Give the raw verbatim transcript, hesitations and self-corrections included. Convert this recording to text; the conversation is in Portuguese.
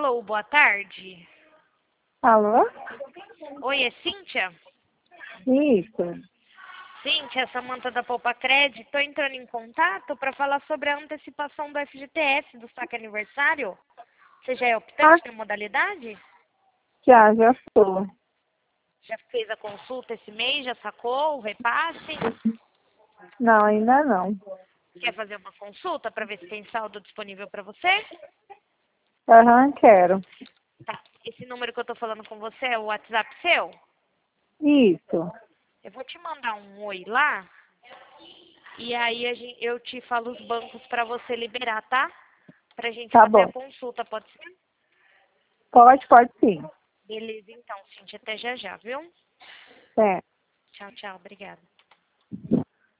Alô, boa tarde. Alô? Oi, é Cíntia? Isso. Cíntia, é Samanta da Poupa Crédito. Estou entrando em contato para falar sobre a antecipação do F G T S do saque aniversário. Você já é optante Ah, na modalidade? já, já estou. Já fez a consulta esse mês? Já sacou o repasse? Não, ainda não. Quer fazer uma consulta para ver se tem saldo disponível para você? Aham, quero. Tá. Esse número que eu estou falando com você é o WhatsApp seu? Isso. Eu vou te mandar um oi lá. E aí a gen- eu te falo os bancos para você liberar, tá? Pra gente Tá fazer a bom. consulta, pode ser? Pode, pode sim. Beleza, então, Cintia, até já já, viu? É. Tchau, tchau, obrigada.